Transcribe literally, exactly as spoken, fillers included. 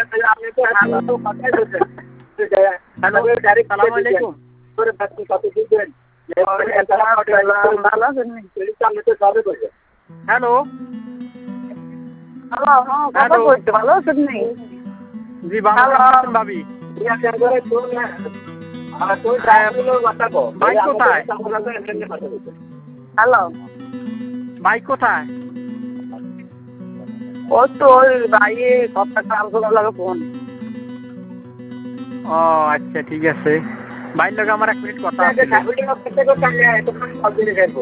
আপনি তো হ্যালো তো কথাই বলছেন হ্যালো আসসালামু আলাইকুম করে বাকি কত দিবেন ভালো আছেন আপনি তো সবে করবেন হ্যালো হ্যালো কথা বলতে ভালো আছেন নি জি ভালো আছেন ভাবি ভাই কোথায় হ্যালো ভাই কোথায় ও তো ওই ভাইয়ে কথা কাম করার লাগে ফোন ও আচ্ছা ঠিক আছে ভাইয়ের লগে আমার এক মিনিট কথা আছে